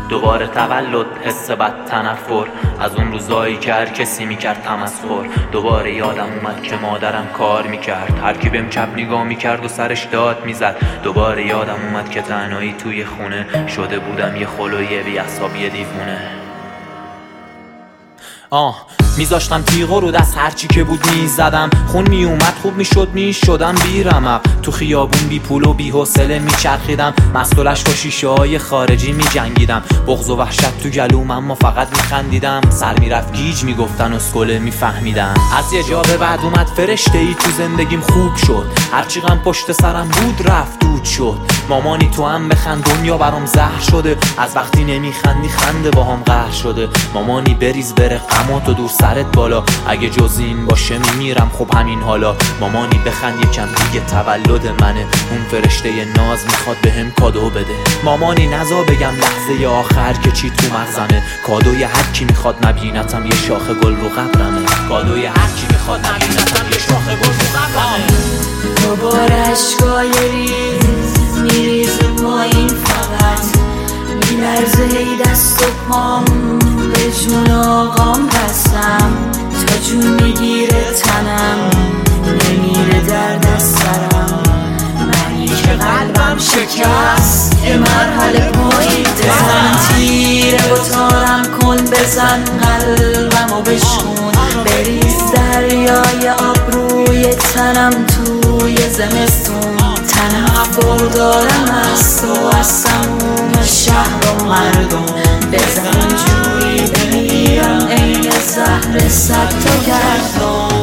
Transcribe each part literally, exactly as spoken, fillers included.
دوباره تولد، حس بد، تنفر از اون روزایی که هر کسی میکرد تمسخر. دوباره یادم اومد که مادرم کار میکرد، هر کی بهم چپ نگاه میکرد و سرش داد میزد. دوباره یادم اومد که تنهایی توی خونه شده بودم یه خلوی بی‌عصاب، یه دیوونه. آه میذاشتم تیغو رو دست، هرچی که بود میزدم. خون میومد خوب میشد میشدم بی رمق. تو خیابون بی پول و بی حوصله میچرخیدم، مسئولش با شیشه های خارجی میجنگیدم. بغض و وحشت تو گلوم اما فقط میخندیدم. سر میرفت گیج میگفتن اسکله میفهمیدم. از یه جا به بعد اومد فرشته ای تو زندگیم خوب شد. هرچی غم پشت سرم بود رفت دود شد. مامانی تو هم بخند دنیا برام زهر شده. از وقتی نمیخندی خنده با هم قهر شده. مامانی بریز بره غماتو دور سرت بالا، اگه جز این باشه میمیرم خب همین حالا. مامانی بخند یکم دیگه تولد منه، اون فرشته ناز میخواد بهم کادو بده. مامانی نزا بگم لحظه آخر که چی تو مغزمه. کادوی هر کی میخواد نبینتم یه شاخه گل رو قبرمه. کادوی هر کی میخواد نبینتم یه شاخه گل رو قبرمه. دوباره اشکای ریز میریزه پایین، فقط میلرزه هی دست و پام، به جون آقام بستم تا جون میگیره تنم، نمیره درد از سرم. منی که قلبم شکست یه مرحله پایین، بزن تیره و تارم کن، بزن قلبمو بشکن، بریز دریای آب روی تنم توی زمستون. تنفر دارم از تو، از تموم شهر و مردم، بزن جوری بمیرم عین زهر صد تا گردم.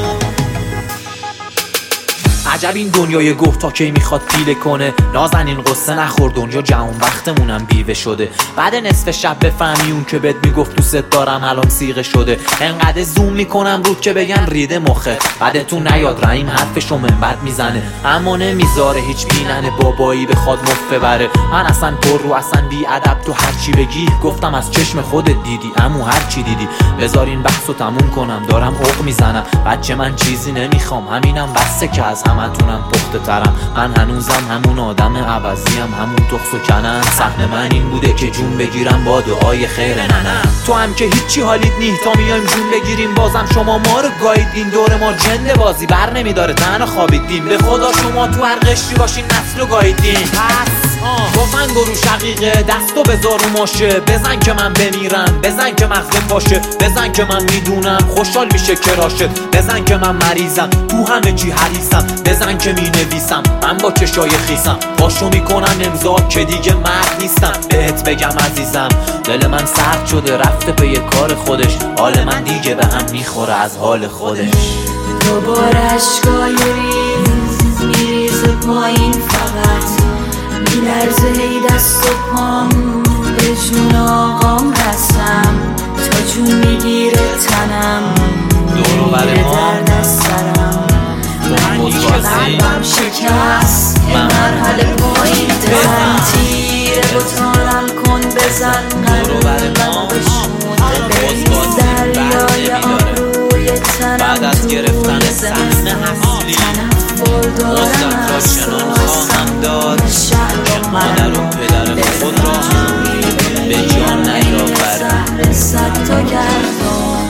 عجب این دنیای گفت تا کی میخواد پیله کنه. نازنین قصه نخور، دنیا جهان وقتمونم بیوه شده. بعد نصف شب بفهمی اون که بهت میگفت دوست دارم الان سیغه شده. انقدر زوم میکنم رود که بگن ریده مخه. بعد تو نیاد رحیم حرفشو منبت میزنه، اما نمیذاره هیچ بیننه بابایی بخواد مفت بره. من اصلا پر رو اصلا بی ادب، تو هرچی بگی گفتم از چشم خودت دیدی، امو هرچی دیدی. بذار این بحثو تموم کنم، دارم عق میزنم. بچه من چیزی نمیخوام، همینم بسه که از همتونم پخته ترم. من هنوزم همون آدم عوضیم، همون تخس و کنم. سهم من این بوده که جون بگیرم با دعای خیر ننم. تو هم که هیچی حالیت نیه تا میایم جون بگیریم، بازم شما ما رو گاییدین. دور ما جنده بازی بر نمیداره، تنها خوابیدیم. به خدا شما تو هر قشری باشین نسل رو گاییدین. پس گفتن گرو شقیقه دستو بذار رو ماشه. بزن که من بمیرم، بزن که مغزم باشه. بزن که من میدونم خوشحال میشه کراشه. بزن که من مریضم تو همه چی حریصم. بزن که می نویسم من با چشای خیسم. پاشو میکنم امضا که دیگه مرد نیستم. بهت بگم عزیزم دل من سرد شده، رفته به یه کار خودش. حال من دیگه به هم میخوره از حال خودش. دوباره اشکای ریز میریزه پایین، فقط میلرزه هی دست و پام، به جون آقام بستم تا جون میگیره تنم، نمیره درد از سرم. منی که قلبم شکست یه مرحله پایین، بزن تیره و تارم کن، بزن قلبمو بشون، بریز دریای آب روی تنم. بعد از گرفتن صحنه اصلی تنفر دارم از تو، از تموم شهر و مادر و پدر خود را به جان نیاورد. صد تا گردم.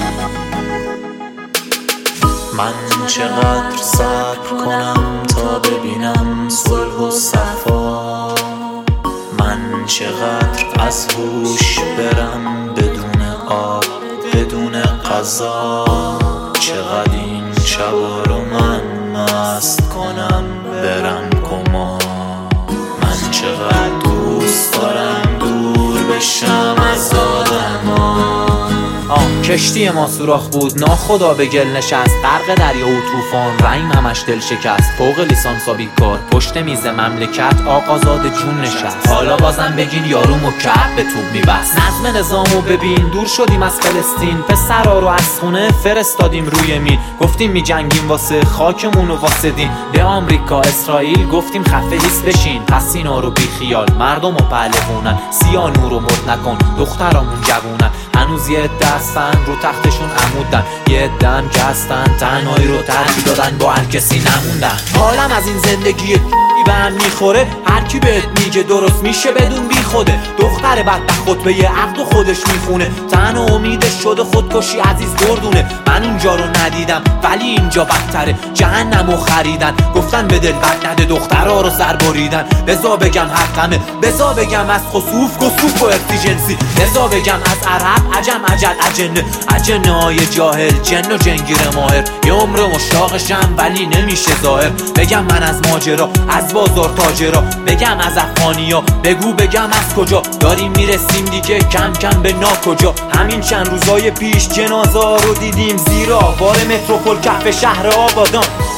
من چقدر صبر کنم تا ببینم صلح و صفا. من چقدر از هوش برم بدون آب بدون غذا. چقدر این شبا رو من مست کنم برم کما. من چقدر دوست دارم دور بشم از آدما. کشتی ما سوراخ بود، ناخدا به گل نشست. غرق دریا و طوفان، رحیم همش دل شکست. فوق لیسانسا بیکار، پشت میز مملکت آقازاد جون نشست. حالا بازم بگین یارو مکعب به توپ میبست. نظم نظامو ببین، دور شدیم از فلسطین. پسرا رو از خونه فرستادیم روی میل. گفتیم میجنگیم واسه خاکمون و واسه دین. به آمریکا اسرائیل گفتیم خفه هیس بشین. پس اینا رو بی خیال، مردم رو پهلوونن. سیا نورو مرد نکن، دخترامون جوونن. هنوز یه دستن رو تختشون عمودن، یه دم که هستن تنهایی رو ترجیح دادن، با هر کسی نموندن. حالم از این زندگی به هم میخوره، هر کی بهت میگه درست میشه بدون بی خوده. دختر بدبخت خطبه عقد و خودش میخونه، تن و امیدش شده خودکشی عزیز گردونه. من اونجا رو ندیدم ولی اینجا بدتره، جهنمو خریدن گفتن به دل بد نده، دخترها رو سر بریدن. بزا بگم حقمه، بزا بگم از خسوف کسوف و اکسیژنسی، بزا بگم از عرب عجم عجل اجنه، اجنه های جاهل جن و جنگیر ماهر. یه عمر مشتاقشم ولی نمیشه ظاهر، بگم من از ماجرا از بازار تاجرا، بگم از افغانیا بگو بگم از کجا. داریم میرسیم دیگه کم کم به ناکجا. همین چند روزای پیش جنازه رو دیدیم زیرا بار متروپول کف شهر آبادان.